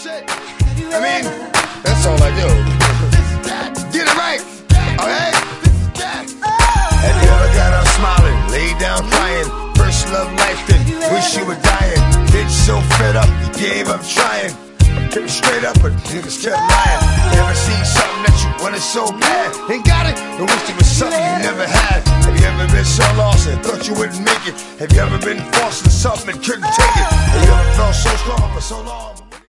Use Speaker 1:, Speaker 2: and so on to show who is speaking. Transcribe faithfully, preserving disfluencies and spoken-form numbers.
Speaker 1: shit. I mean, that's all I do. Get it right, okay? Have you ever got up smiling, laid down crying? First love life, then wish you were dying. Bitch so fed up, you gave up trying. Kept straight up, but niggas kept lying. Never seen something that you wanted so bad. Ain't got it, but wish it was something you never had. Have you ever been so lost and thought you wouldn't make it? Have you ever been forced to something and couldn't take it? Have you ever felt so strong for so long?